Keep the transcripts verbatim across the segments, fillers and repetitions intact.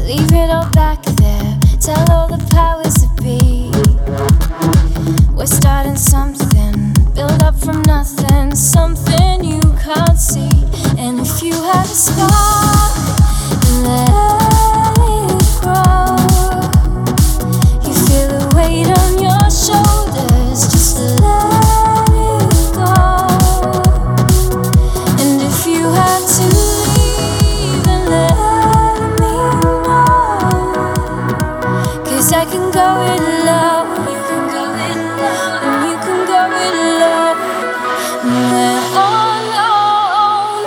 Leave it all back there. Tell all the powers that be we're starting something, build up from nothing, something you can't see. And if you had a spark, let it grow. You feel the weight on your shoulders, just let it go. And if you had to leave, then let me know, 'cause I can go it alone. You can go it alone, and you can go it alone. We're all alone.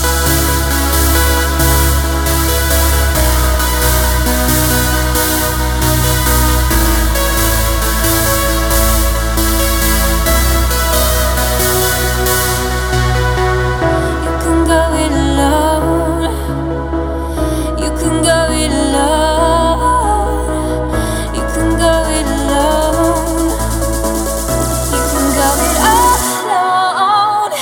You can go it alone. You can go it alone. You can go it alone. You can go it alone.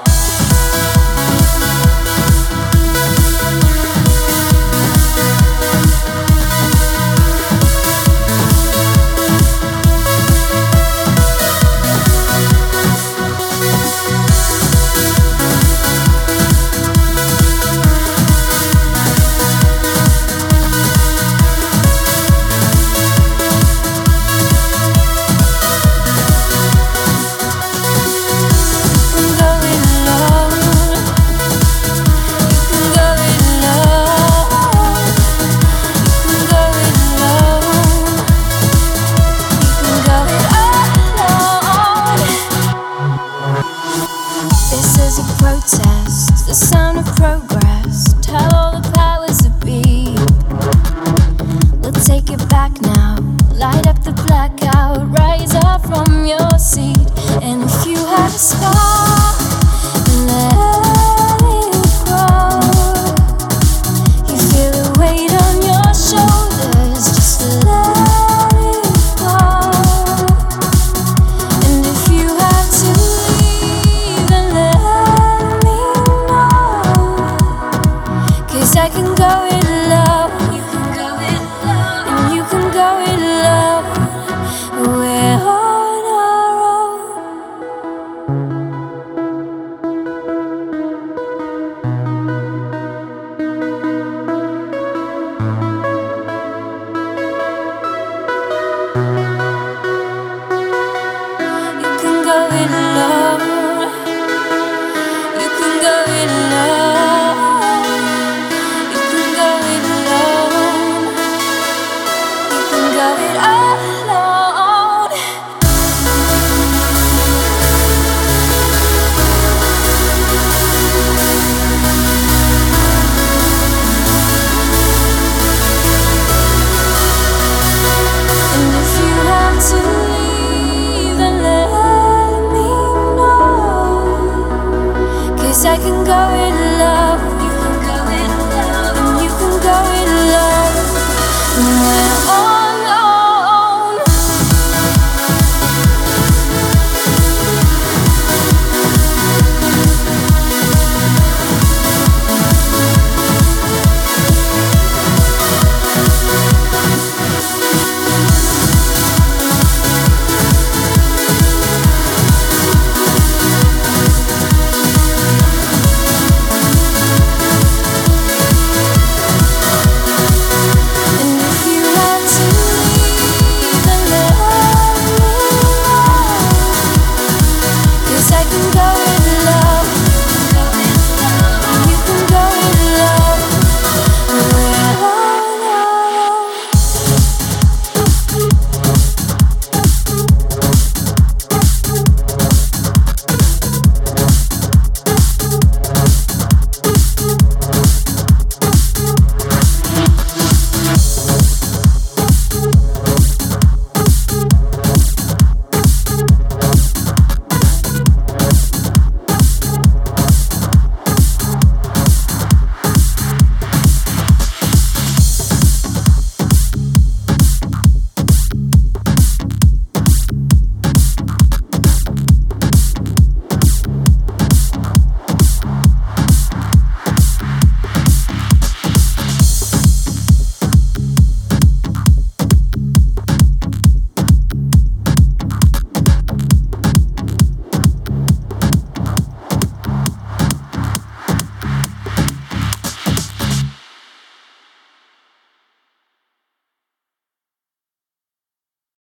This is a protest, the sound of progress. Tell all the powers that be we'll take it back now. Light up the blackout, rise up from your seat. And if you had a spark, let it grow. You feel the weight on your shoulders, just let it go. And if you had to leave, then let me know, 'cause I can go it alone. You can go it alone, and you can go it alone. We're on our own. You can go it alone. You can go it alone. You can go it alone. You can go it alone. And if you have to leave, then let me know, 'cause I can go it